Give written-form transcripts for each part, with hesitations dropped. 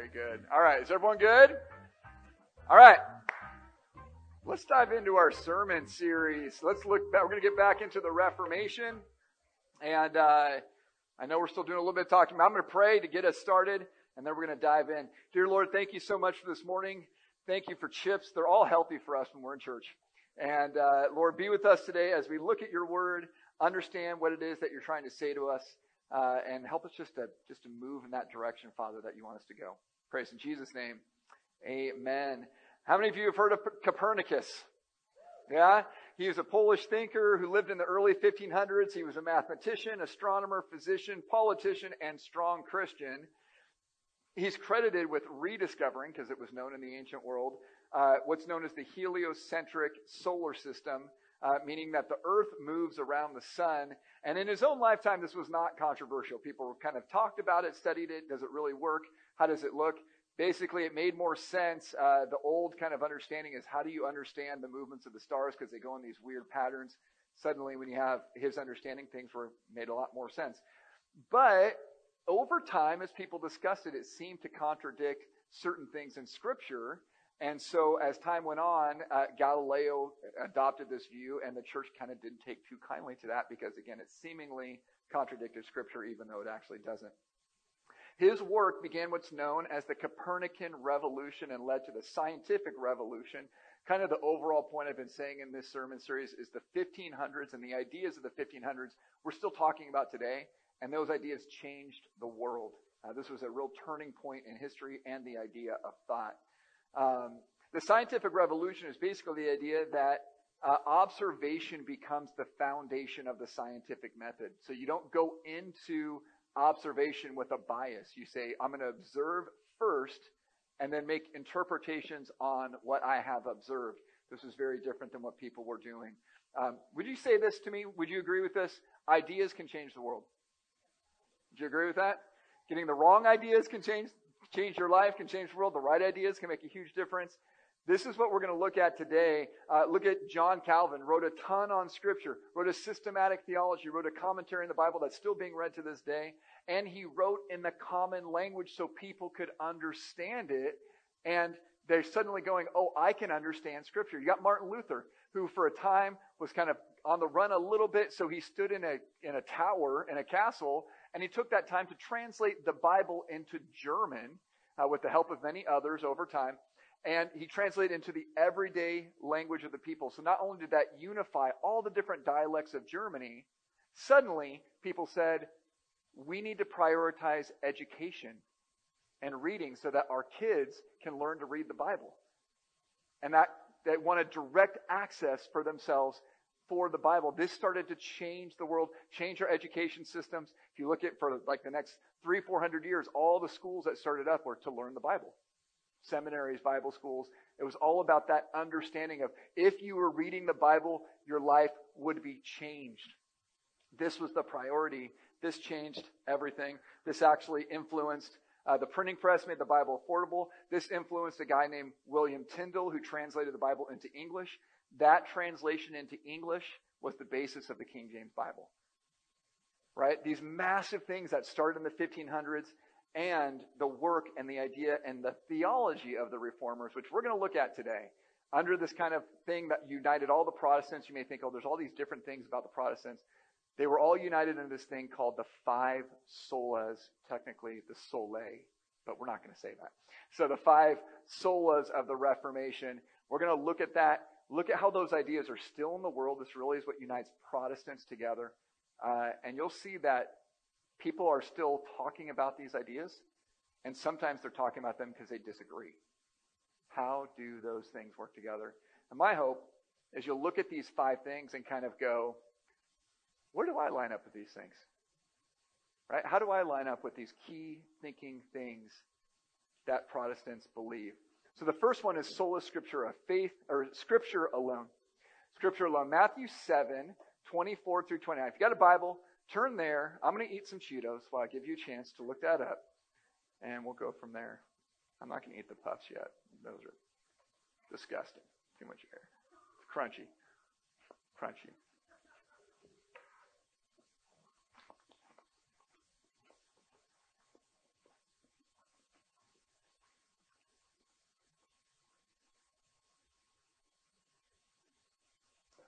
Okay, good. All right, is everyone good? All right. Let's dive into our sermon series. Let's look back. We're going to get back into the Reformation. And I know we're still doing a little bit of talking, but I'm going to pray to get us started, and then we're going to dive in. Dear Lord, thank you so much for this morning. Thank you for chips. They're all healthy for us when we're in church. And Lord, be with us today as we look at your word, understand what it is that you're trying to say to us, and help us just to move in that direction, Father, that you want us to go. Praise in Jesus' name. Amen. How many of you have heard of Copernicus? Yeah? He was a Polish thinker who lived in the early 1500s. He was a mathematician, astronomer, physician, politician, and strong Christian. He's credited with rediscovering, because it was known in the ancient world, what's known as the heliocentric solar system, meaning that the Earth moves around the sun. And in his own lifetime, this was not controversial. People kind of talked about it, studied it. Does it really work? How does it look? Basically, it made more sense. The old kind of understanding is, how do you understand the movements of the stars? Because they go in these weird patterns. Suddenly, when you have his understanding, things made a lot more sense. But over time, as people discussed it, it seemed to contradict certain things in Scripture. And so as time went on, Galileo adopted this view, and the church kind of didn't take too kindly to that because, again, it seemingly contradicted Scripture, even though it actually doesn't. His work began what's known as the Copernican Revolution and led to the scientific revolution. Kind of the overall point I've been saying in this sermon series is the 1500s and the ideas of the 1500s we're still talking about today, and those ideas changed the world. This was a real turning point in history and the idea of thought. The scientific revolution is basically the idea that observation becomes the foundation of the scientific method. So you don't go into observation with a bias. You say, I'm going to observe first and then make interpretations on what I have observed. This is very different than what people were doing. Would you say this to me? Would you agree with this? Ideas can change the world. Would you agree with that? Getting the wrong ideas can change your life, can change the world. The right ideas can make a huge difference. This is what we're going to look at today. Look at John Calvin, wrote a ton on Scripture, wrote a systematic theology, wrote a commentary in the Bible that's still being read to this day. And he wrote in the common language so people could understand it. And they're suddenly going, oh, I can understand Scripture. You got Martin Luther, who for a time was kind of on the run a little bit. So he stood in a tower, in a castle, and he took that time to translate the Bible into German with the help of many others over time. And he translated into the everyday language of the people. So not only did that unify all the different dialects of Germany, suddenly people said, we need to prioritize education and reading so that our kids can learn to read the Bible. And that they wanted direct access for themselves for the Bible. This started to change the world, change our education systems. If you look at for like the next 300-400 years, all the schools that started up were to learn the Bible. Seminaries, Bible schools. It was all about that understanding of if you were reading the Bible, your life would be changed. This was the priority. This changed everything. This actually influenced the printing press, made the Bible affordable. This influenced a guy named William Tyndale, who translated the Bible into English. That translation into English was the basis of the King James Bible. Right? These massive things that started in the 1500s, and the work and the idea and the theology of the Reformers, which we're going to look at today, under this kind of thing that united all the Protestants. You may think, oh, there's all these different things about the Protestants. They were all united in this thing called the five solas, technically the sole, but we're not going to say that. So the five solas of the Reformation, we're going to look at that, look at how those ideas are still in the world. This really is what unites Protestants together. And you'll see that people are still talking about these ideas, and sometimes they're talking about them because they disagree. How do those things work together? And my hope is you'll look at these five things and kind of go, where do I line up with these things? Right? How do I line up with these key thinking things that Protestants believe? So the first one is sola scriptura, faith, or Scripture alone. Scripture alone. Matthew 7:24 through 29. If you got a Bible, turn there. I'm going to eat some Cheetos while I give you a chance to look that up. And we'll go from there. I'm not going to eat the puffs yet. Those are disgusting. Too much air. It's crunchy. Crunchy.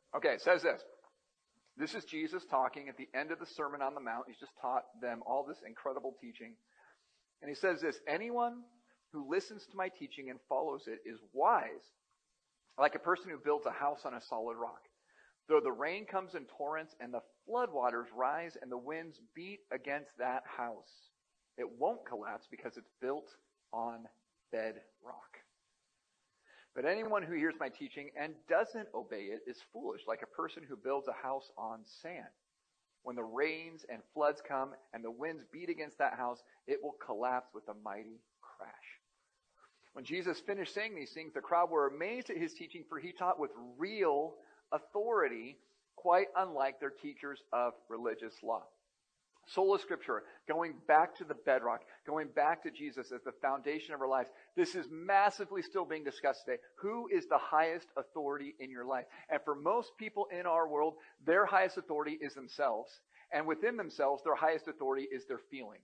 Okay, it says this. This is Jesus talking at the end of the Sermon on the Mount. He's just taught them all this incredible teaching. And he says this, anyone who listens to my teaching and follows it is wise, like a person who builds a house on a solid rock. Though the rain comes in torrents and the floodwaters rise and the winds beat against that house, it won't collapse because it's built on bedrock. But anyone who hears my teaching and doesn't obey it is foolish, like a person who builds a house on sand. When the rains and floods come and the winds beat against that house, it will collapse with a mighty crash. When Jesus finished saying these things, the crowd were amazed at his teaching, for he taught with real authority, quite unlike their teachers of religious law. Sola Scriptura, going back to the bedrock, going back to Jesus as the foundation of our lives. This is massively still being discussed today. Who is the highest authority in your life? And for most people in our world, their highest authority is themselves. And within themselves, their highest authority is their feelings.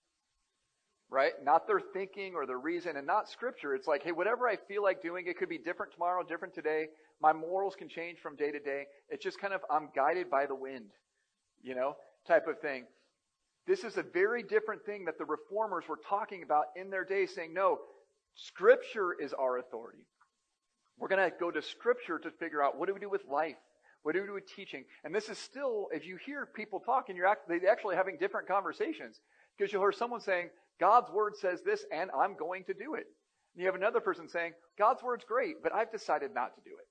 Right? Not their thinking or their reason, and not Scripture. It's like, hey, whatever I feel like doing, it could be different tomorrow, different today. My morals can change from day to day. It's just kind of, I'm guided by the wind, type of thing. This is a very different thing that the reformers were talking about in their day, saying, no, Scripture is our authority. We're going to go to Scripture to figure out, what do we do with life? What do we do with teaching? And this is still, if you hear people talking, they're actually having different conversations. Because you'll hear someone saying, God's Word says this, and I'm going to do it. And you have another person saying, God's Word's great, but I've decided not to do it.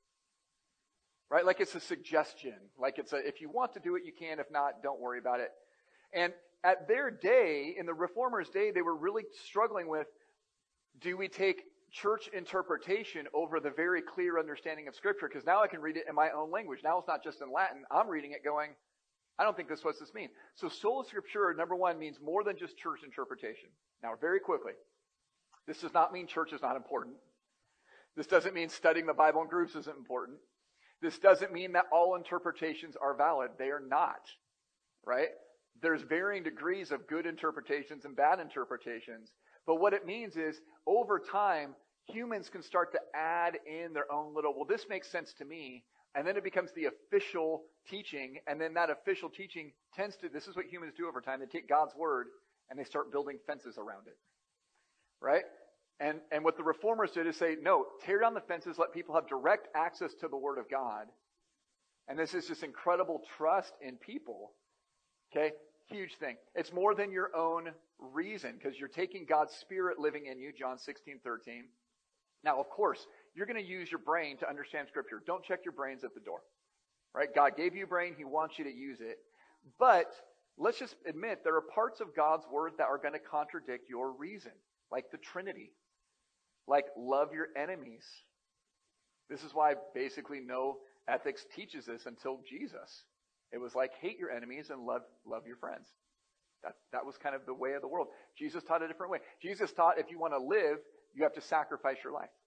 Right? Like it's a suggestion. Like if you want to do it, you can. If not, don't worry about it. And at their day, in the Reformers' day, they were really struggling with, do we take church interpretation over the very clear understanding of Scripture? Because now I can read it in my own language. Now it's not just in Latin. I'm reading it going, I don't think this is what this means. So sola scriptura, number one, means more than just church interpretation. Now, very quickly, this does not mean church is not important. This doesn't mean studying the Bible in groups isn't important. This doesn't mean that all interpretations are valid. They are not, right? There's varying degrees of good interpretations and bad interpretations. But what it means is, over time, humans can start to add in their own little, well, this makes sense to me. And then it becomes the official teaching. And then that official teaching this is what humans do over time. They take God's Word and they start building fences around it. Right? And what the reformers did is say, no, tear down the fences, let people have direct access to the Word of God. And this is just incredible trust in people. Okay? Huge thing. It's more than your own reason, because you're taking God's Spirit living in you, John 16:13. Now, of course, you're going to use your brain to understand Scripture. Don't check your brains at the door. Right? God gave you a brain. He wants you to use it. But let's just admit there are parts of God's Word that are going to contradict your reason, like the Trinity. Like, love your enemies. This is why basically no ethics teaches this until Jesus. It was like, hate your enemies and love your friends. That was kind of the way of the world. Jesus taught a different way. Jesus taught if you want to live, you have to sacrifice your life.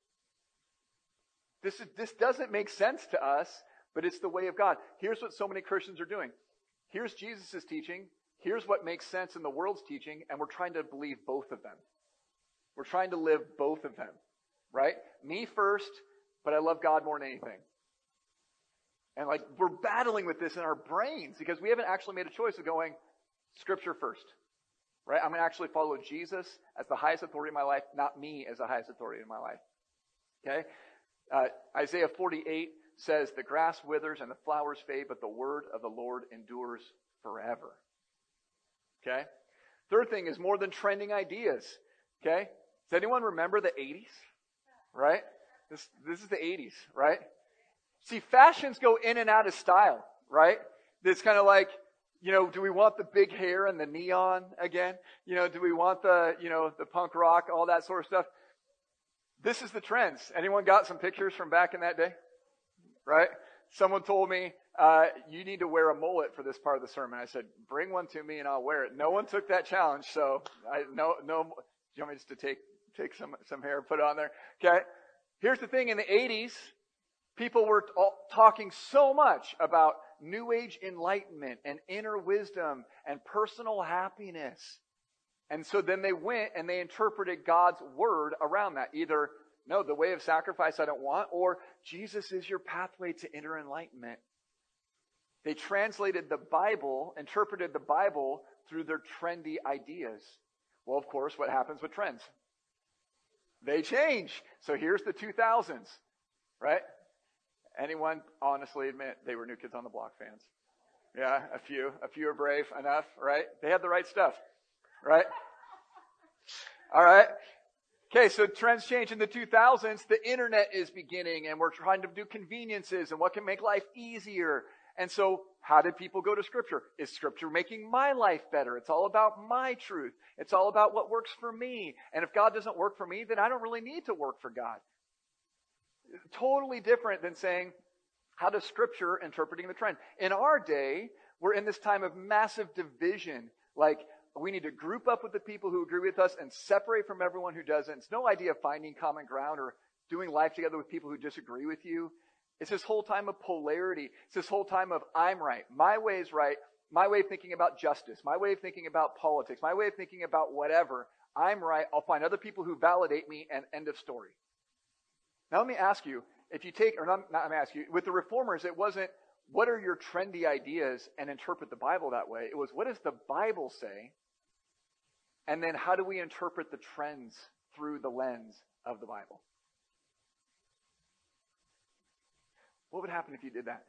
This doesn't make sense to us, but it's the way of God. Here's what so many Christians are doing. Here's Jesus' teaching. Here's what makes sense in the world's teaching, and we're trying to believe both of them. We're trying to live both of them, right? Me first, but I love God more than anything. And we're battling with this in our brains because we haven't actually made a choice of going Scripture first, right? I'm going to actually follow Jesus as the highest authority in my life, not me as the highest authority in my life. Okay? Isaiah 48 says, the grass withers and the flowers fade, but the word of the Lord endures forever. Okay? Third thing is more than trending ideas. Okay? Does anyone remember the 80s? Right? This is the 80s, right? See, fashions go in and out of style, right? It's kind of like, do we want the big hair and the neon again? Do we want the punk rock, all that sort of stuff? This is the trends. Anyone got some pictures from back in that day? Right? Someone told me, you need to wear a mullet for this part of the sermon. I said, bring one to me and I'll wear it. No one took that challenge, so no. Do you want me just to take some hair and put it on there? Okay. Here's the thing. In the 80s, people were talking so much about New Age enlightenment and inner wisdom and personal happiness. And so then they went and they interpreted God's Word around that. Either, no, the way of sacrifice I don't want, or Jesus is your pathway to inner enlightenment. They translated the Bible, interpreted the Bible through their trendy ideas. Well, of course, what happens with trends? They change. So here's the 2000s, right? Anyone honestly admit they were New Kids on the Block fans? Yeah, a few. A few are brave enough, right? They had the right stuff, right? All right. Okay, so trends change in the 2000s. The internet is beginning, and we're trying to do conveniences and what can make life easier. And so how did people go to Scripture? Is Scripture making my life better? It's all about my truth. It's all about what works for me. And if God doesn't work for me, then I don't really need to work for God. Totally different than saying, how does Scripture interpreting the trend? In our day, we're in this time of massive division. Like, we need to group up with the people who agree with us and separate from everyone who doesn't. It's no idea of finding common ground or doing life together with people who disagree with you. It's this whole time of polarity. It's this whole time of I'm right. My way is right. My way of thinking about justice. My way of thinking about politics. My way of thinking about whatever. I'm right. I'll find other people who validate me, and end of story. Now let me ask you, if you take, or not let me ask you, with the Reformers, it wasn't what are your trendy ideas and interpret the Bible that way. It was what does the Bible say? And then how do we interpret the trends through the lens of the Bible? What would happen if you did that?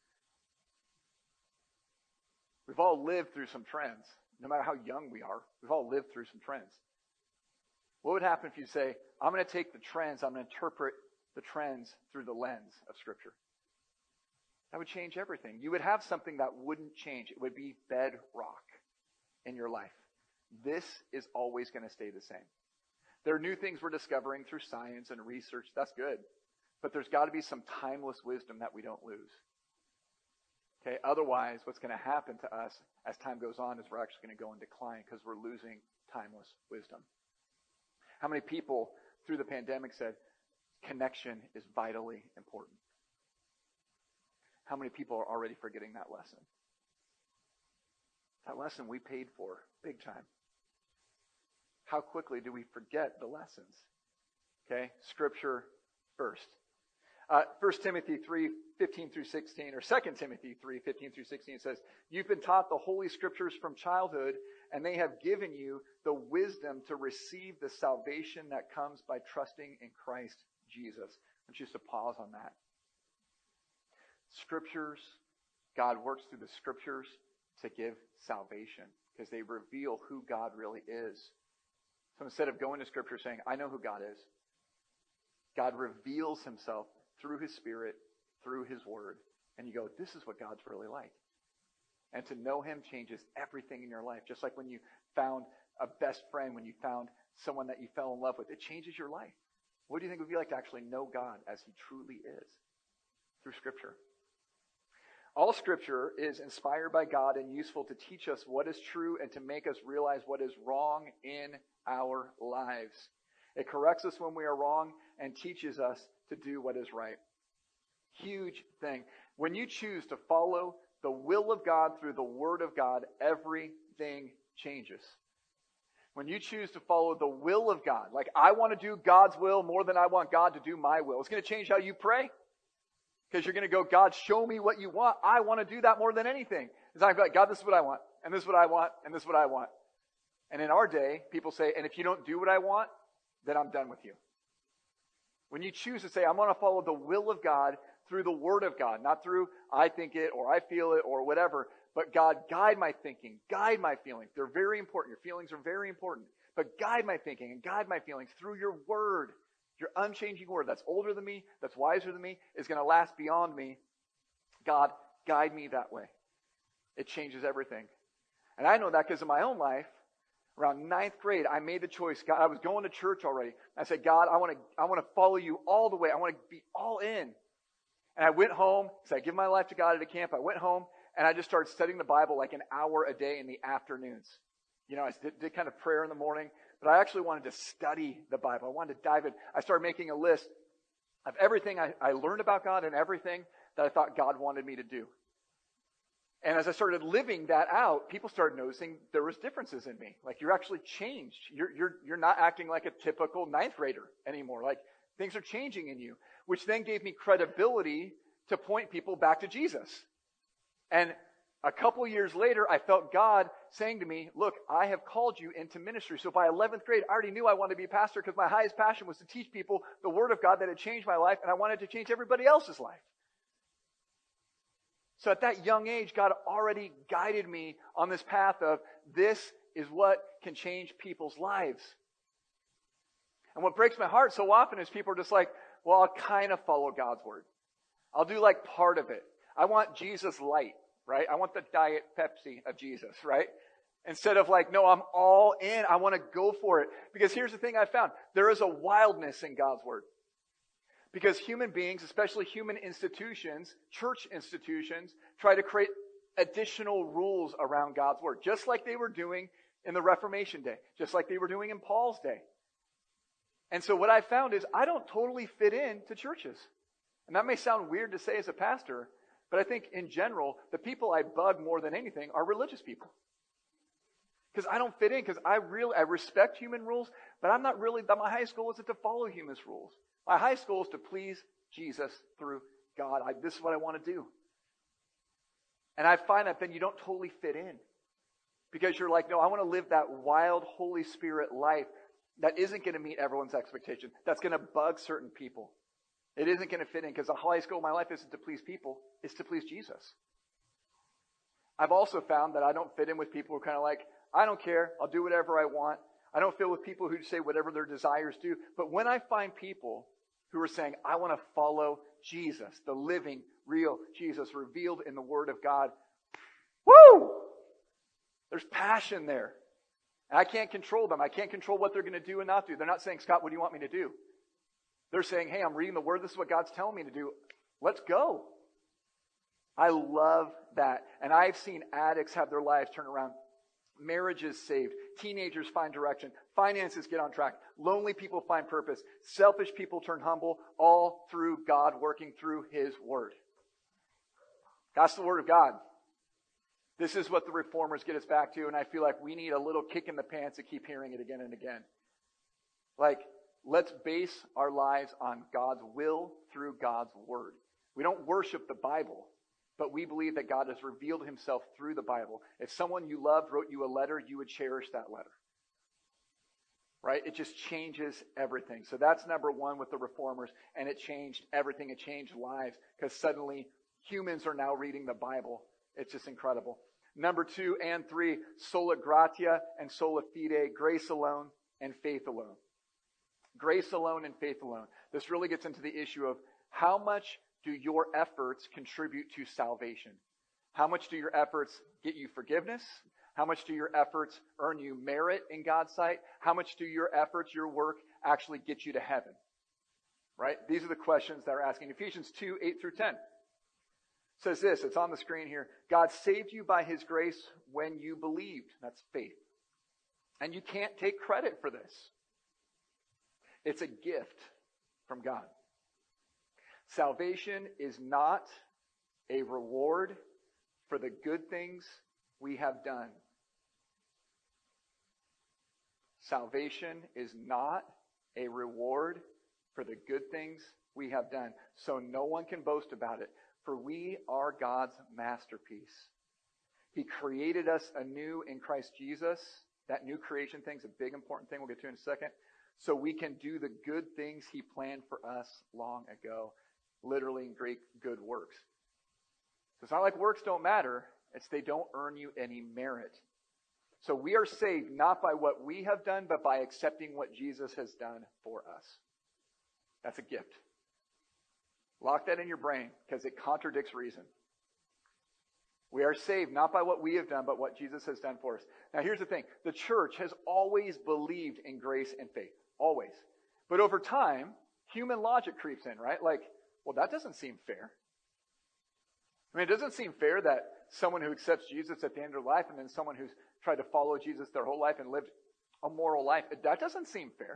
We've all lived through some trends. No matter how young we are, we've all lived through some trends. What would happen if you say, I'm going to take the trends, I'm going to interpret the trends through the lens of Scripture? That would change everything. You would have something that wouldn't change. It would be bedrock in your life. This is always going to stay the same. There are new things we're discovering through science and research. That's good. But there's got to be some timeless wisdom that we don't lose. Okay, otherwise, what's going to happen to us as time goes on is we're actually going to go in decline because we're losing timeless wisdom. How many people through the pandemic said connection is vitally important? How many people are already forgetting that lesson? That lesson we paid for big time. How quickly do we forget the lessons? Okay, Scripture first. 1 Timothy 3:15 through 16, or 2 Timothy 3:15 through 16 says, you've been taught the Holy Scriptures from childhood, and they have given you the wisdom to receive the salvation that comes by trusting in Christ Jesus. I want you to pause on that. Scriptures, God works through the Scriptures to give salvation because they reveal who God really is. So instead of going to Scripture saying, I know who God is, God reveals himself through his Spirit, through his Word. And you go, this is what God's really like. And to know him changes everything in your life. Just like when you found a best friend, when you found someone that you fell in love with, it changes your life. What do you think it would be like to actually know God as he truly is? Through Scripture. All Scripture is inspired by God and useful to teach us what is true and to make us realize what is wrong in our lives. It corrects us when we are wrong and teaches us to do what is right. Huge thing. When you choose to follow the will of God through the Word of God, everything changes. When you choose to follow the will of God, like I want to do God's will more than I want God to do my will, it's going to change how you pray. Because you're going to go, God, show me what you want. I want to do that more than anything. It's not like, God, this is what I want, and this is what I want, and this is what I want. And in our day, people say, and if you don't do what I want, then I'm done with you. When you choose to say, I'm going to follow the will of God through the Word of God, not through I think it or I feel it or whatever, but God, guide my thinking, guide my feelings. They're very important. Your feelings are very important. But guide my thinking and guide my feelings through your Word. Your unchanging Word that's older than me, that's wiser than me, is going to last beyond me. God, guide me that way. It changes everything. And I know that because in my own life, around 9th grade, I made the choice. God, I was going to church already. I said, God, I want to follow you all the way. I want to be all in. And I went home, because I give my life to God at a camp. I went home, and I just started studying the Bible like an hour a day in the afternoons. You know, I did kind of prayer in the morning, but I actually wanted to study the Bible. I wanted to dive in. I started making a list of everything I learned about God and everything that I thought God wanted me to do. And as I started living that out, people started noticing there was differences in me. Like, you're actually changed. You're not acting like a typical 9th grader anymore. Like, things are changing in you, which then gave me credibility to point people back to Jesus. And a couple years later, I felt God saying to me, look, I have called you into ministry. So by 11th grade, I already knew I wanted to be a pastor because my highest passion was to teach people the Word of God that had changed my life, and I wanted to change everybody else's life. So at that young age, God already guided me on this path of this is what can change people's lives. And what breaks my heart so often is people are just like, well, I'll kind of follow God's Word. I'll do like part of it. I want Jesus light. Right? I want the Diet Pepsi of Jesus, right? Instead of like, no, I'm all in. I want to go for it. Because here's the thing I found. There is a wildness in God's Word. Because human beings, especially human institutions, church institutions, try to create additional rules around God's Word. Just like they were doing in the Reformation day. Just like they were doing in Paul's day. And so what I found is I don't totally fit in to churches. And that may sound weird to say as a pastor, but I think in general, the people I bug more than anything are religious people. Because I don't fit in, because I respect human rules, but I'm not really, my highest goal isn't to follow human rules. My highest goal is to please Jesus through God. This is what I want to do. And I find that then you don't totally fit in. Because you're like, no, I want to live that wild Holy Spirit life that isn't going to meet everyone's expectation. That's going to bug certain people. It isn't going to fit in because the highest goal of my life isn't to please people, it's to please Jesus. I've also found that I don't fit in with people who are kind of like, I don't care, I'll do whatever I want. I don't fit with people who say whatever their desires do. But when I find people who are saying, I want to follow Jesus, the living, real Jesus revealed in the Word of God, woo! There's passion there. And I can't control them. I can't control what they're going to do and not do. They're not saying, Scott, what do you want me to do? They're saying, hey, I'm reading the Word. This is what God's telling me to do. Let's go. I love that. And I've seen addicts have their lives turn around. Marriages saved. Teenagers find direction. Finances get on track. Lonely people find purpose. Selfish people turn humble. All through God working through His Word. That's the Word of God. This is what the Reformers get us back to. And I feel like we need a little kick in the pants to keep hearing it again and again. Like, let's base our lives on God's will through God's Word. We don't worship the Bible, but we believe that God has revealed Himself through the Bible. If someone you loved wrote you a letter, you would cherish that letter. Right? It just changes everything. So that's number one with the Reformers, and it changed everything. It changed lives because suddenly humans are now reading the Bible. It's just incredible. Number 2 and 3, sola gratia and sola fide, grace alone and faith alone. Grace alone and faith alone. This really gets into the issue of how much do your efforts contribute to salvation? How much do your efforts get you forgiveness? How much do your efforts earn you merit in God's sight? How much do your efforts, your work, actually get you to heaven? Right? These are the questions that we're asking. Ephesians 2, 8 through 10 says this. It's on the screen here. God saved you by His grace when you believed. That's faith. And you can't take credit for this. It's a gift from God. Salvation is not a reward for the good things we have done. Salvation is not a reward for the good things we have done. So no one can boast about it, for we are God's masterpiece. He created us anew in Christ Jesus. That new creation thing is a big important thing we'll get to in a second. So we can do the good things He planned for us long ago. Literally in Greek, good works. So it's not like works don't matter. It's they don't earn you any merit. So we are saved not by what we have done, but by accepting what Jesus has done for us. That's a gift. Lock that in your brain because it contradicts reason. We are saved not by what we have done, but what Jesus has done for us. Now here's the thing. The church has always believed in grace and faith. Always. But over time, human logic creeps in, right? Like, well, that doesn't seem fair. I mean, it doesn't seem fair that someone who accepts Jesus at the end of their life and then someone who's tried to follow Jesus their whole life and lived a moral life, that doesn't seem fair.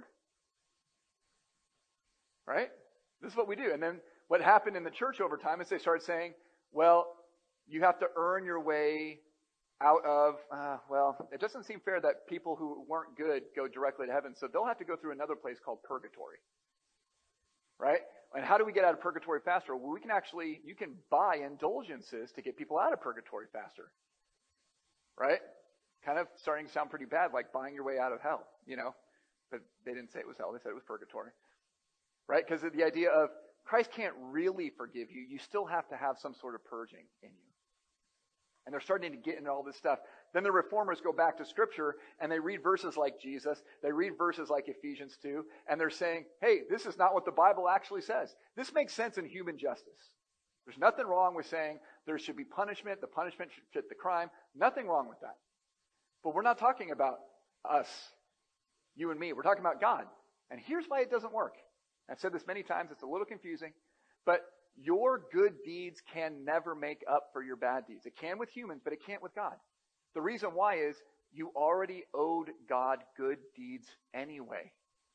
Right? This is what we do. And then what happened in the church over time is they started saying, well, you have to earn your way out of, it doesn't seem fair that people who weren't good go directly to heaven, so they'll have to go through another place called purgatory. Right? And how do we get out of purgatory faster? Well, you can buy indulgences to get people out of purgatory faster. Right? Kind of starting to sound pretty bad, like buying your way out of hell, But they didn't say it was hell, they said it was purgatory. Right? Because of the idea of Christ can't really forgive you. You still have to have some sort of purging in you. And they're starting to get into all this stuff. Then the reformers go back to Scripture and they read verses like Jesus. They read verses like Ephesians 2. And they're saying, hey, this is not what the Bible actually says. This makes sense in human justice. There's nothing wrong with saying there should be punishment. The punishment should fit the crime. Nothing wrong with that. But we're not talking about us, you and me. We're talking about God. And here's why it doesn't work. I've said this many times. It's a little confusing. But your good deeds can never make up for your bad deeds. It can with humans, but it can't with God. The reason why is you already owed God good deeds anyway.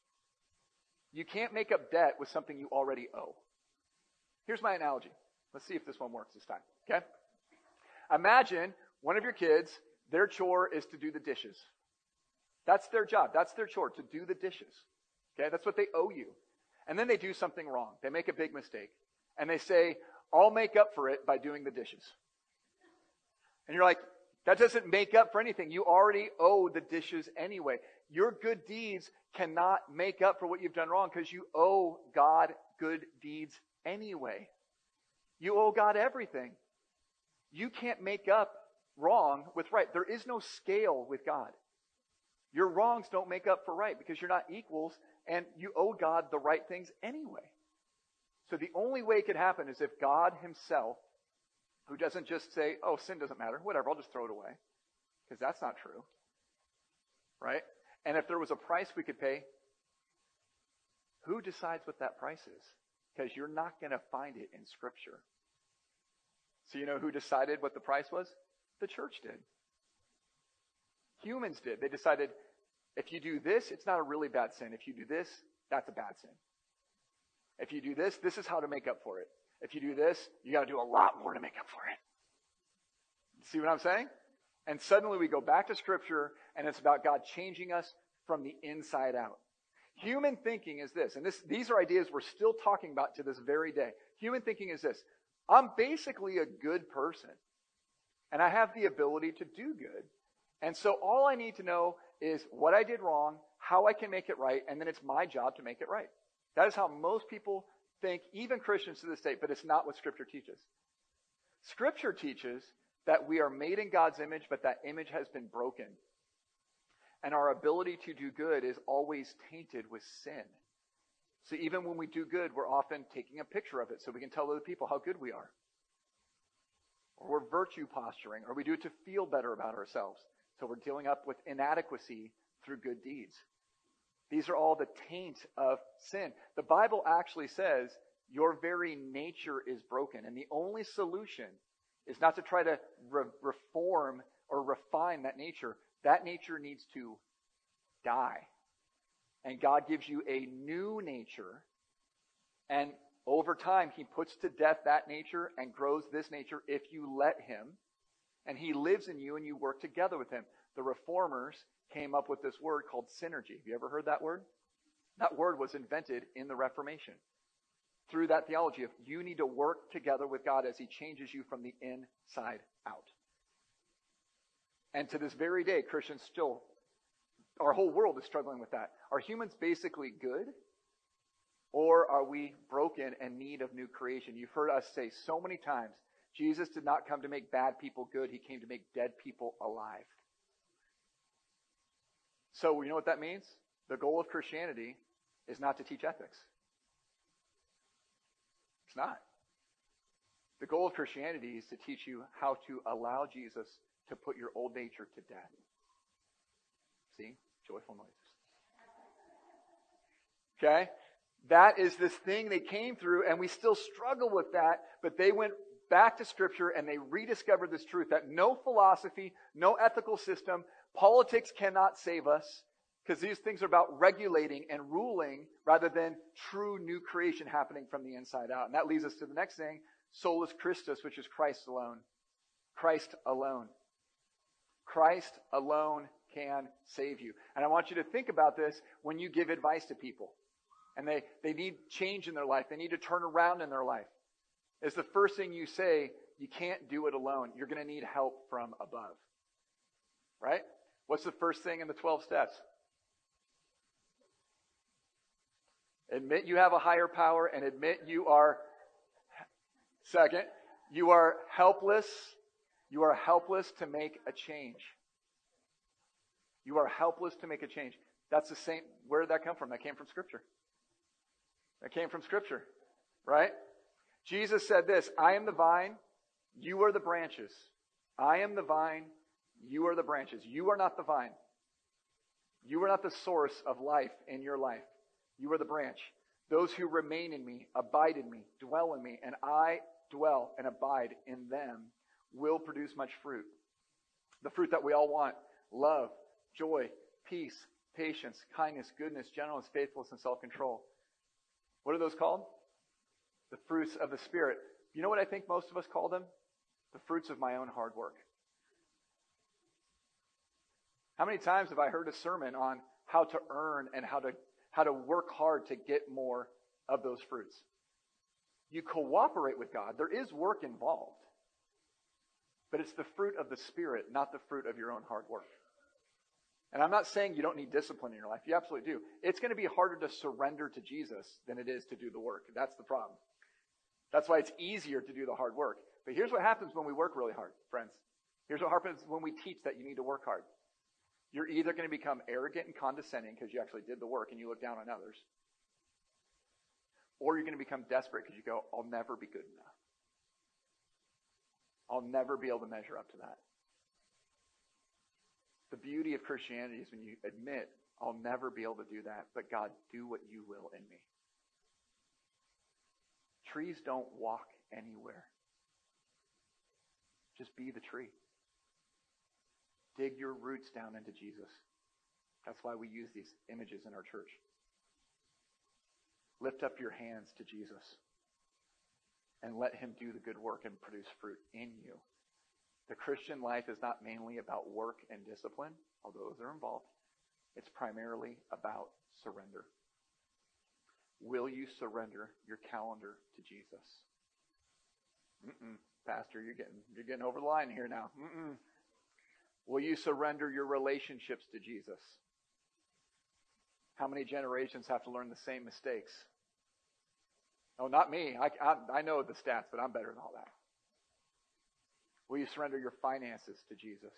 You can't make up debt with something you already owe. Here's my analogy. Let's see if this one works this time. Okay? Imagine one of your kids, their chore is to do the dishes. That's their job. That's their chore, to do the dishes. Okay? That's what they owe you. And then they do something wrong. They make a big mistake. And they say, I'll make up for it by doing the dishes. And you're like, that doesn't make up for anything. You already owe the dishes anyway. Your good deeds cannot make up for what you've done wrong because you owe God good deeds anyway. You owe God everything. You can't make up wrong with right. There is no scale with God. Your wrongs don't make up for right because you're not equals and you owe God the right things anyway. So the only way it could happen is if God himself, who doesn't just say, oh, sin doesn't matter, whatever, I'll just throw it away. Because that's not true. Right? And if there was a price we could pay, who decides what that price is? Because you're not going to find it in Scripture. So you know who decided what the price was? The church did. Humans did. They decided, if you do this, it's not a really bad sin. If you do this, that's a bad sin. If you do this, this is how to make up for it. If you do this, you got to do a lot more to make up for it. See what I'm saying? And suddenly we go back to Scripture, and it's about God changing us from the inside out. Human thinking is this, and these are ideas we're still talking about to this very day. Human thinking is this. I'm basically a good person, and I have the ability to do good. And so all I need to know is what I did wrong, how I can make it right, and then it's my job to make it right. That is how most people think, even Christians to this day, but it's not what Scripture teaches. Scripture teaches that we are made in God's image, but that image has been broken. And our ability to do good is always tainted with sin. So even when we do good, we're often taking a picture of it so we can tell other people how good we are. Or we're virtue posturing, or we do it to feel better about ourselves. So we're dealing up with inadequacy through good deeds. These are all the taint of sin. The Bible actually says your very nature is broken. And the only solution is not to try to reform or refine that nature. That nature needs to die. And God gives you a new nature. And over time, he puts to death that nature and grows this nature if you let him. And he lives in you and you work together with him. The reformers came up with this word called synergy. Have you ever heard that word? That word was invented in the Reformation. Through that theology of you need to work together with God as he changes you from the inside out. And to this very day, Christians still, our whole world is struggling with that. Are humans basically good? Or are we broken and need of new creation? You've heard us say so many times, Jesus did not come to make bad people good. He came to make dead people alive. So you know what that means? The goal of Christianity is not to teach ethics. It's not. The goal of Christianity is to teach you how to allow Jesus to put your old nature to death. See? Joyful noises. Okay? That is this thing they came through, and we still struggle with that, but they went back to Scripture and they rediscovered this truth that no philosophy, no ethical system, politics cannot save us, because these things are about regulating and ruling rather than true new creation happening from the inside out. And that leads us to the next thing, solus Christus, which is Christ alone. Christ alone. Christ alone can save you. And I want you to think about this when you give advice to people. and they need change in their life. They need to turn around in their life. It's the first thing you say, you can't do it alone. You're going to need help from above. Right? What's the first thing in the 12 steps? Admit you have a higher power and admit you are, second, you are helpless. You are helpless to make a change. You are helpless to make a change. That's the same. Where did that come from? That came from Scripture. That came from Scripture. Right? Jesus said this, I am the vine, you are the branches. I am the vine, you are the branches. You are not the vine. You are not the source of life in your life. You are the branch. Those who remain in me, abide in me, dwell in me, and I dwell and abide in them will produce much fruit. The fruit that we all want: love, joy, peace, patience, kindness, goodness, gentleness, faithfulness, and self-control. What are those called? The fruits of the Spirit. You know what I think most of us call them? The fruits of my own hard work. How many times have I heard a sermon on how to earn and how to work hard to get more of those fruits? You cooperate with God. There is work involved. But it's the fruit of the Spirit, not the fruit of your own hard work. And I'm not saying you don't need discipline in your life. You absolutely do. It's going to be harder to surrender to Jesus than it is to do the work. That's the problem. That's why it's easier to do the hard work. But here's what happens when we work really hard, friends. Here's what happens when we teach that you need to work hard. You're either going to become arrogant and condescending because you actually did the work and you look down on others. Or you're going to become desperate because you go, I'll never be good enough. I'll never be able to measure up to that. The beauty of Christianity is when you admit, I'll never be able to do that, but God, do what you will in me. Trees don't walk anywhere. Just be the tree. Dig your roots down into Jesus. That's why we use these images in our church. Lift up your hands to Jesus and let him do the good work and produce fruit in you. The Christian life is not mainly about work and discipline, although those are involved. It's primarily about surrender. Will you surrender your calendar to Jesus? Pastor, you're getting over the line here now. Will you surrender your relationships to Jesus? How many generations have to learn the same mistakes? Oh, not me. I know the stats, but I'm better than all that. Will you surrender your finances to Jesus?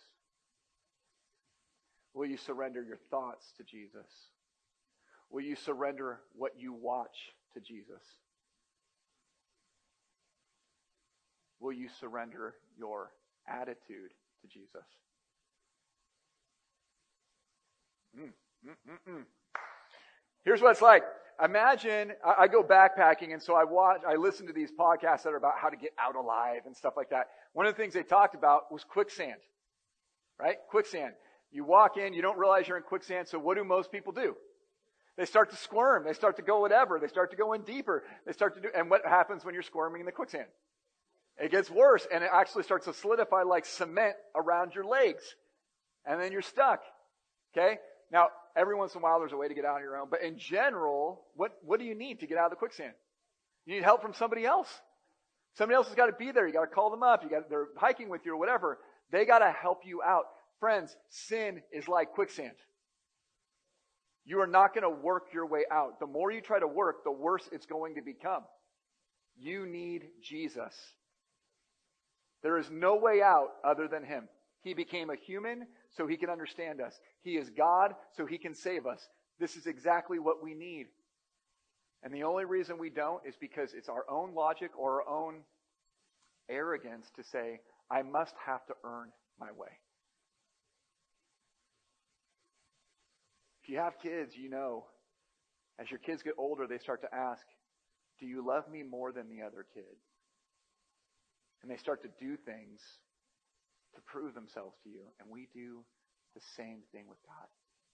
Will you surrender your thoughts to Jesus? Will you surrender what you watch to Jesus? Will you surrender your attitude to Jesus? Here's what it's like. Imagine, I go backpacking, and so I listen to these podcasts that are about how to get out alive and stuff like that. One of the things they talked about was quicksand. Right? Quicksand. You walk in, you don't realize you're in quicksand, so what do most people do? They start to squirm. They start to go whatever. They start to go in deeper. And what happens when you're squirming in the quicksand? It gets worse, and it actually starts to solidify like cement around your legs. And then you're stuck. Okay? Now, every once in a while there's a way to get out on your own, but in general, what do you need to get out of the quicksand? You need help from somebody else. Somebody else has got to be there. You got to call them up. They're hiking with you or whatever. They got to help you out. Friends, sin is like quicksand. You are not going to work your way out. The more you try to work, the worse it's going to become. You need Jesus. There is no way out other than him. He became a human so he can understand us. He is God so he can save us. This is exactly what we need. And the only reason we don't is because it's our own logic or our own arrogance to say, I must have to earn my way. If you have kids, you know, as your kids get older, they start to ask, do you love me more than the other kid? And they start to do things to prove themselves to you. And we do the same thing with God.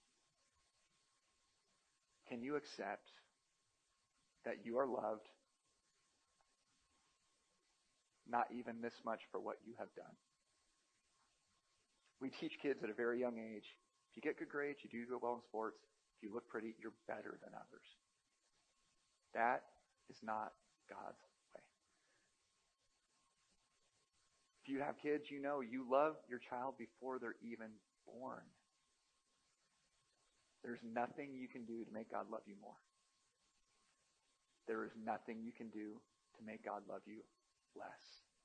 Can you accept that you are loved, not even this much for what you have done? We teach kids at a very young age, if you get good grades, you do well in sports, if you look pretty, you're better than others. That is not God's way. If you have kids, you know you love your child before they're even born. There's nothing you can do to make God love you more. There is nothing you can do to make God love you less.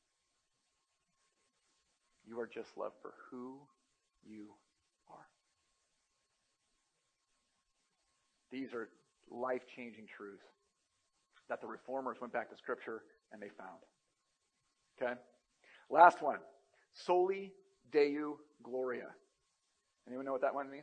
You are just loved for who you are. These are life-changing truths that the reformers went back to Scripture and they found. Okay? Last one. Soli Deo Gloria. Anyone know what that one means?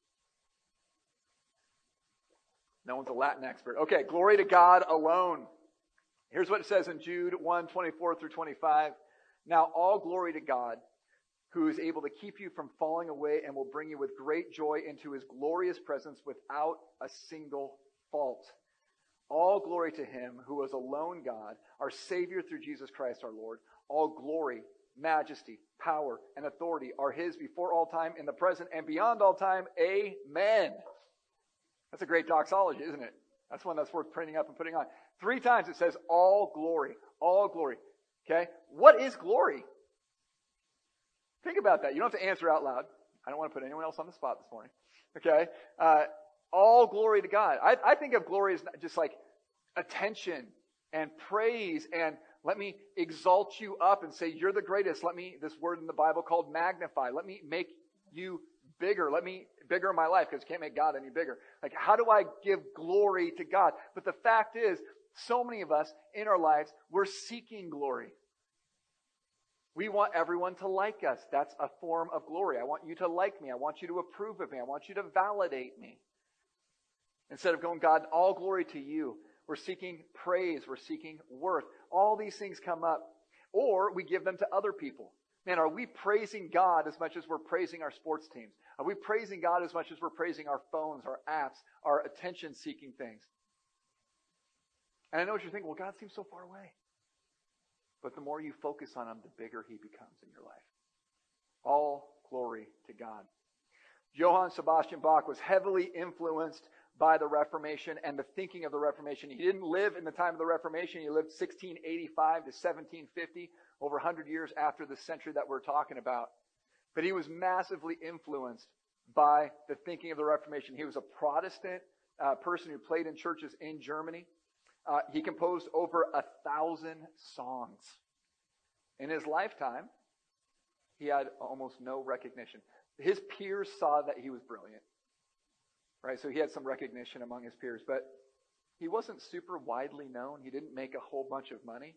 No one's a Latin expert. Okay, glory to God alone. Here's what it says in Jude 1:24 through 25. Now all glory to God, who is able to keep you from falling away and will bring you with great joy into his glorious presence without a single fault. All glory to him who is alone God, our Savior through Jesus Christ our Lord. All glory, majesty, power, and authority are his before all time, in the present, and beyond all time. Amen. That's a great doxology, isn't it? That's one that's worth printing up and putting on. 3 times it says all glory. All glory. Okay? What is glory? Think about that. You don't have to answer out loud. I don't want to put anyone else on the spot this morning. Okay? All glory to God. I think of glory as just like attention and praise and let me exalt you up and say you're the greatest. This word in the Bible called magnify. Let me make you bigger. Let me bigger in my life because you can't make God any bigger. Like, how do I give glory to God? But the fact is, so many of us in our lives, we're seeking glory. We want everyone to like us. That's a form of glory. I want you to like me. I want you to approve of me. I want you to validate me. Instead of going, God, all glory to you. We're seeking praise. We're seeking worth. All these things come up. Or we give them to other people. Man, are we praising God as much as we're praising our sports teams? Are we praising God as much as we're praising our phones, our apps, our attention-seeking things? And I know what you're thinking, well, God seems so far away. But the more you focus on him, the bigger he becomes in your life. All glory to God. Johann Sebastian Bach was heavily influenced by the Reformation and the thinking of the Reformation. He didn't live in the time of the Reformation. He lived 1685 to 1750, over 100 years after the century that we're talking about. But he was massively influenced by the thinking of the Reformation. He was a Protestant person who played in churches in Germany. He composed over 1,000 songs. In his lifetime, he had almost no recognition. His peers saw that he was brilliant. Right? So he had some recognition among his peers, but he wasn't super widely known. He didn't make a whole bunch of money.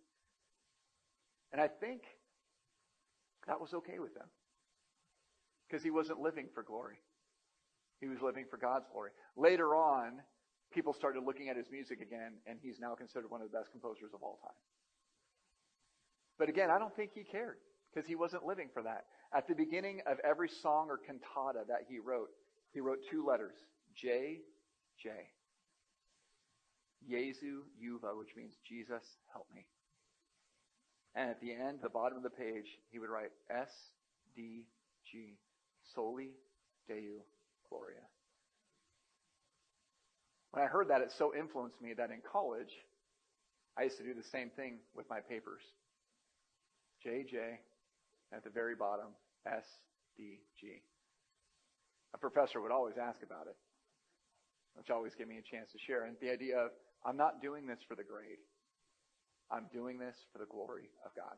And I think that was okay with him. Because he wasn't living for glory. He was living for God's glory. Later on, people started looking at his music again, and he's now considered one of the best composers of all time. But again, I don't think he cared, because he wasn't living for that. At the beginning of every song or cantata that he wrote 2 letters, J, J. Jesu Juva, which means Jesus, help me. And at the end, the bottom of the page, he would write S-D-G, Soli Deo Gloria. When I heard that, it so influenced me that in college, I used to do the same thing with my papers. J, at the very bottom, S-D-G. A professor would always ask about it, which always gave me a chance to share. And the idea of, I'm not doing this for the grade. I'm doing this for the glory of God.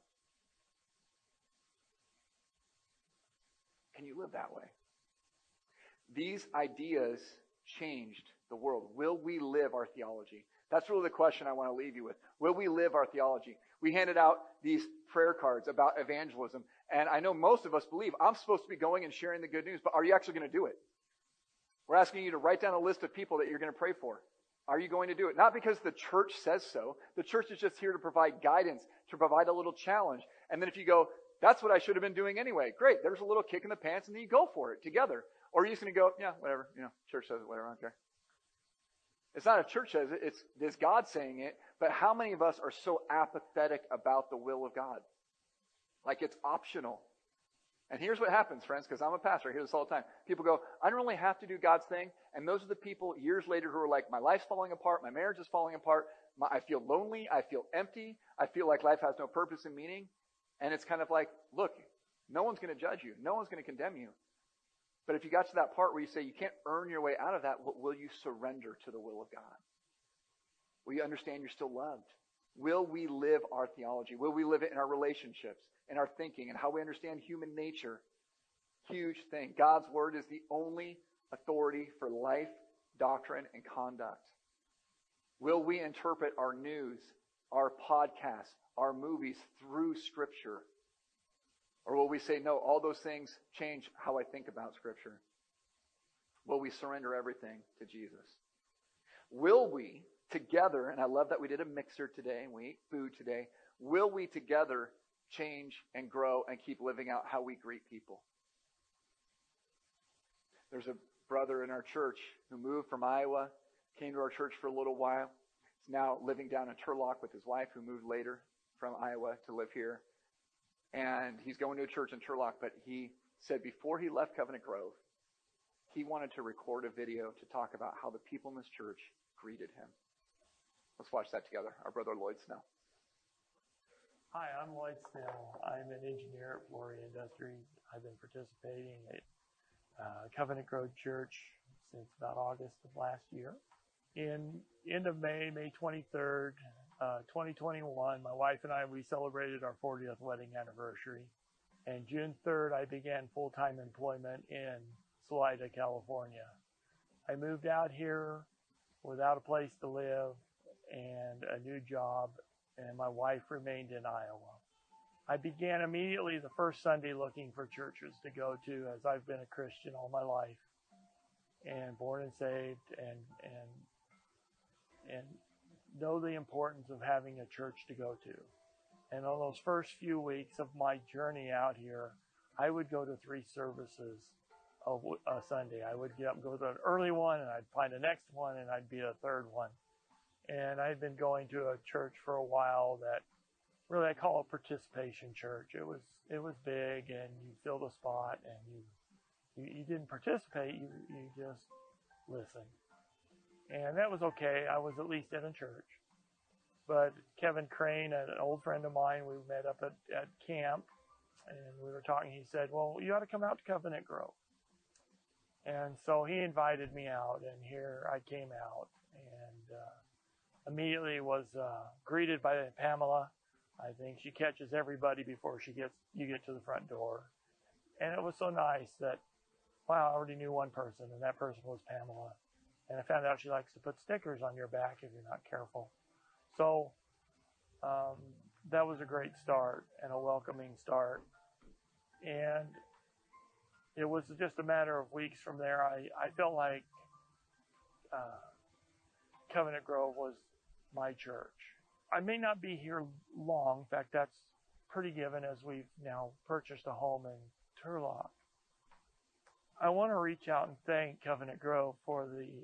Can you live that way? These ideas changed the world. Will we live our theology? That's really the question I want to leave you with. Will we live our theology? We handed out these prayer cards about evangelism, and I know most of us believe I'm supposed to be going and sharing the good news, but are you actually going to do it? We're asking you to write down a list of people that you're going to pray for. Are you going to do it? Not because the church says so. The church is just here to provide guidance, to provide a little challenge. And then if you go, that's what I should have been doing anyway. Great. There's a little kick in the pants, and then you go for it together. Or are you just going to go, yeah, whatever. Church says it, whatever, I don't care. It's not a church says it. It's God saying it. But how many of us are so apathetic about the will of God? Like it's optional. And here's what happens, friends, because I'm a pastor. I hear this all the time. People go, I don't really have to do God's thing. And those are the people years later who are like, my life's falling apart. My marriage is falling apart. I feel lonely. I feel empty. I feel like life has no purpose and meaning. And it's kind of like, look, no one's going to judge you. No one's going to condemn you. But if you got to that part where you say you can't earn your way out of that, will you surrender to the will of God? Will you understand you're still loved? Will we live our theology? Will we live it in our relationships, in our thinking, and how we understand human nature? Huge thing. God's word is the only authority for life, doctrine, and conduct. Will we interpret our news, our podcasts, our movies through Scripture? Or will we say, no, all those things change how I think about Scripture? Will we surrender everything to Jesus? Will we together, and I love that we did a mixer today and we ate food today, will we together change and grow and keep living out how we greet people? There's a brother in our church who moved from Iowa, came to our church for a little while. He's now living down in Turlock with his wife who moved later from Iowa to live here. And he's going to a church in Turlock, but he said before he left Covenant Grove, he wanted to record a video to talk about how the people in this church greeted him. Let's watch that together. Our brother Lloyd Snell. Hi, I'm Lloyd Snell. I'm an engineer at Flory Industries. I've been participating at Covenant Grove Church since about August of last year. In end of May 23rd, 2021, my wife and I, we celebrated our 40th wedding anniversary. And June 3rd, I began full-time employment in Salida, California. I moved out here without a place to live and a new job, and my wife remained in Iowa. I began immediately the first Sunday looking for churches to go to, as I've been a Christian all my life and born and saved and know the importance of having a church to go to. And on those first few weeks of my journey out here, I would go to 3 services a Sunday. I would get up and go to an early one, and I'd find the next one, and I'd be a third one. And I'd been going to a church for a while that really I call a participation church. It was big, and you filled a spot, and you didn't participate, you just listened. And that was okay. I was at least in a church. But Kevin Crane, an old friend of mine, we met up at camp, and we were talking. He said, well, you ought to come out to Covenant Grove. And so he invited me out, and here I came out, and immediately was greeted by Pamela. I think she catches everybody before you get to the front door. And it was so nice that, wow, I already knew one person, and that person was Pamela. And I found out she likes to put stickers on your back if you're not careful. So that was a great start and a welcoming start. And it was just a matter of weeks from there. I felt like Covenant Grove was my church. I may not be here long. In fact, that's pretty given as we've now purchased a home in Turlock. I want to reach out and thank Covenant Grove for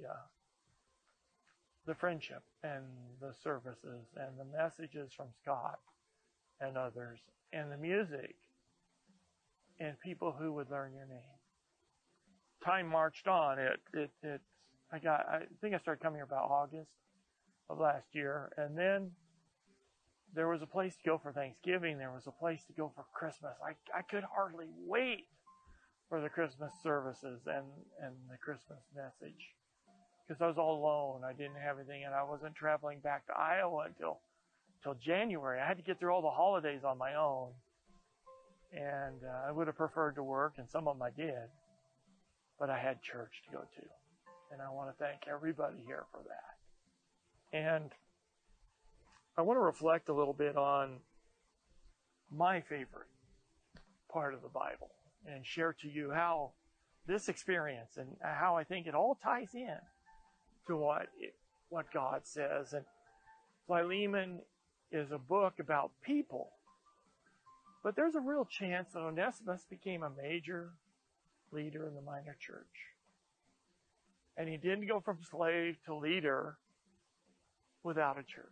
the friendship and the services and the messages from Scott and others and the music and people who would learn your name. Time marched on. I think I started coming here about August of last year, and then there was a place to go for Thanksgiving. There was a place to go for Christmas. I could hardly wait for the Christmas services and the Christmas message, because I was all alone. I didn't have anything, and I wasn't traveling back to Iowa until January. I had to get through all the holidays on my own, and I would have preferred to work, and some of them I did, but I had church to go to, and I want to thank everybody here for that. And I want to reflect a little bit on my favorite part of the Bible and share to you how this experience and how I think it all ties in to what God says. And Philemon is a book about people, but there's a real chance that Onesimus became a major leader in the minor church. And he didn't go from slave to leader without a church.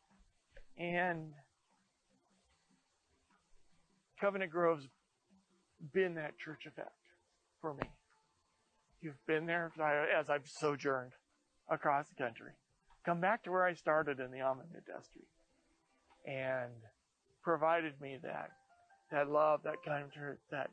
And Covenant Grove's been that church effect for me. You've been there as I've sojourned across the country. Come back to where I started in the almond industry and provided me that love, that comfort, that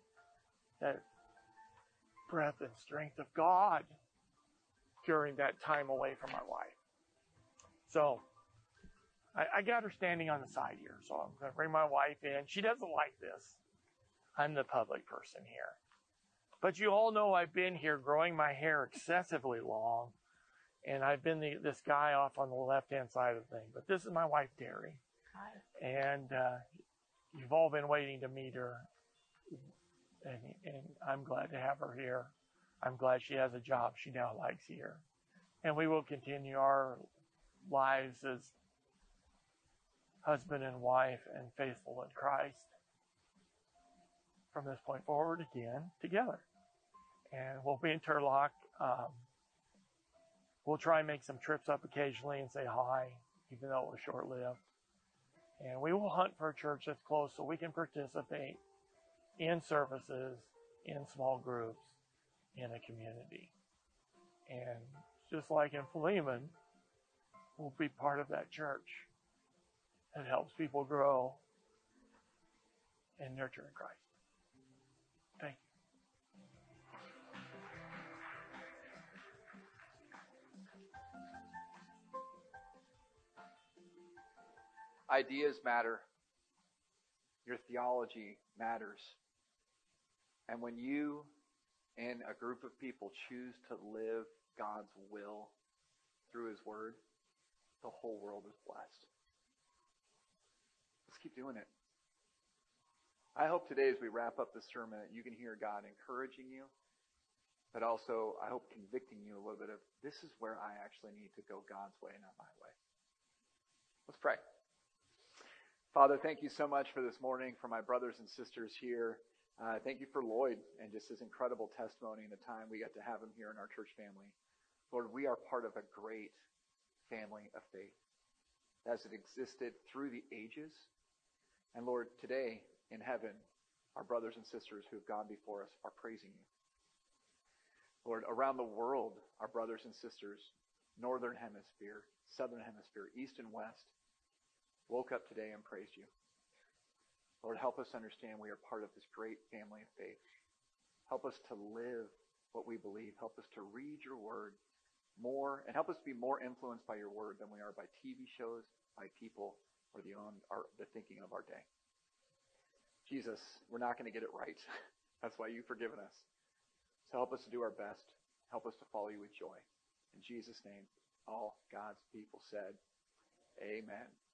breath and strength of God during that time away from my wife. So I got her standing on the side here, so I'm going to bring my wife in. She doesn't like this. I'm the public person here. But you all know I've been here growing my hair excessively long, and I've been this guy off on the left-hand side of the thing. But this is my wife, Terry. Hi. And you've all been waiting to meet her, and I'm glad to have her here. I'm glad she has a job she now likes here. And we will continue our lives as husband and wife and faithful in Christ from this point forward again together. And we'll be in Turlock. We'll try and make some trips up occasionally and say hi, even though it was short-lived. And we will hunt for a church that's close so we can participate in services, in small groups, in a community. And just like in Philemon, we'll be part of that church that helps people grow and nurture in Christ. Thank you. Ideas matter. Your theology matters. And when you and a group of people choose to live God's will through His Word, the whole world is blessed. Let's keep doing it. I hope today as we wrap up this sermon that you can hear God encouraging you, but also I hope convicting you a little bit of this is where I actually need to go God's way, not my way. Let's pray. Father, thank you so much for this morning, for my brothers and sisters here. Thank you for Lloyd and just his incredible testimony and the time we got to have him here in our church family. Lord, we are part of a great family of faith as it existed through the ages. And Lord, today in heaven, our brothers and sisters who have gone before us are praising you. Lord, around the world, our brothers and sisters, northern hemisphere, southern hemisphere, east and west, woke up today and praised you. Lord, help us understand we are part of this great family of faith. Help us to live what we believe. Help us to read your word more, and help us be more influenced by your word than we are by TV shows, by people, or the thinking of our day. Jesus, we're not going to get it right. That's why you've forgiven us. So help us to do our best. Help us to follow you with joy. In Jesus' name, all God's people said, amen.